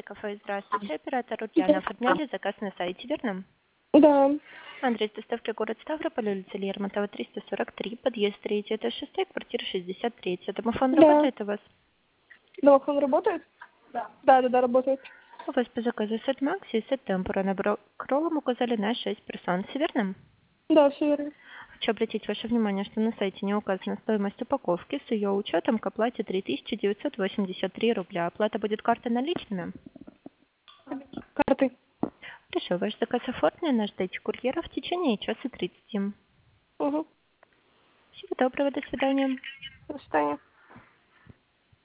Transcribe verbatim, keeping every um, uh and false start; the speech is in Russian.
кафе, здравствуйте. Оператор Ульяна. Оформляли заказ на сайте, верно? Да. Адрес доставки город Ставрополь, улица Лермонтова, триста сорок три, подъезд третий, этаж шестой, квартира шестьдесят три. Домофон Да. работает у вас? Домофон работает? Да. Да, да, да, работает. У вас по заказу сет Макси и сет Темпура на кролом указали на шесть персон, все верно? Да, все верно. Хочу обратить ваше внимание, что на сайте не указана стоимость упаковки. С ее учетом к оплате три тысячи девятьсот восемьдесят три рубля. Оплата будет картой наличными? Карты. Хорошо, ваш заказ оформлен, ожидайте курьера в течение часа тридцати. Угу. Всего доброго, до свидания. До свидания.